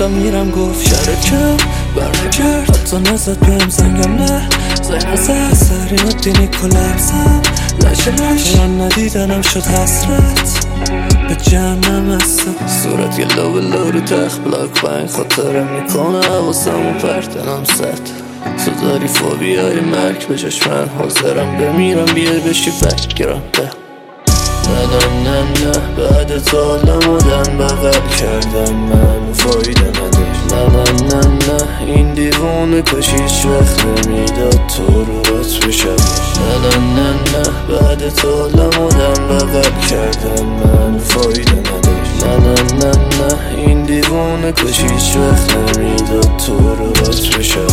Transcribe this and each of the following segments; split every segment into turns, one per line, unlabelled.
گفتم میرم گفت شرط کم برنگرد، حتی نزد بهم زنگم نه زنگ نزد، سرین الدینی کلپسم لشه من ندیدنم شد حسرت به جهنم هستم. صورت یه لو رو تخت بلاک بنگ خاطره میکنه حواسم و پرتنم ست. تو داری فوبیای مرگ به جاش من حاضرم بمیرم بیای بشی بکگرم به نه نه نه نه بعد تو آدم بغل کردم من فایده نداشت. نه نه نه نه این دیوونه کاش هیچ وقت نمیداد تو رو رات بشم. نه نه نه نه بعد تو آدم بغل کردم من فایده نداشت. نه نه نه نه این دیوونه کاش هیچ وقت نمیداد تو رو رات بشم.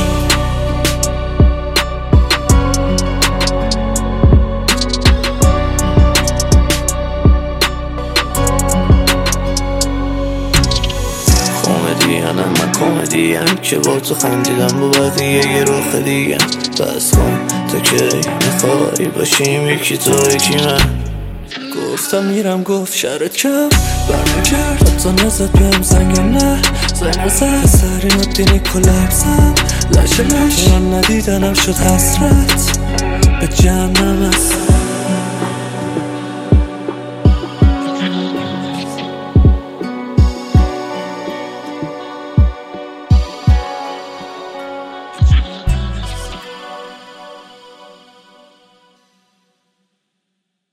من کمدیم که با تو خندیدم با بقیه یه روخ دیگم. بس کن تا کی میخوای باشیم یکی تو یکی من. گفتم میرم گفت شرط کم برنگرد، حتی نزد بهم زنگم نه زنگ نزد، سرین الدینی کلپسم لشه من ندیدنم شد حسرت به جهنم هستم.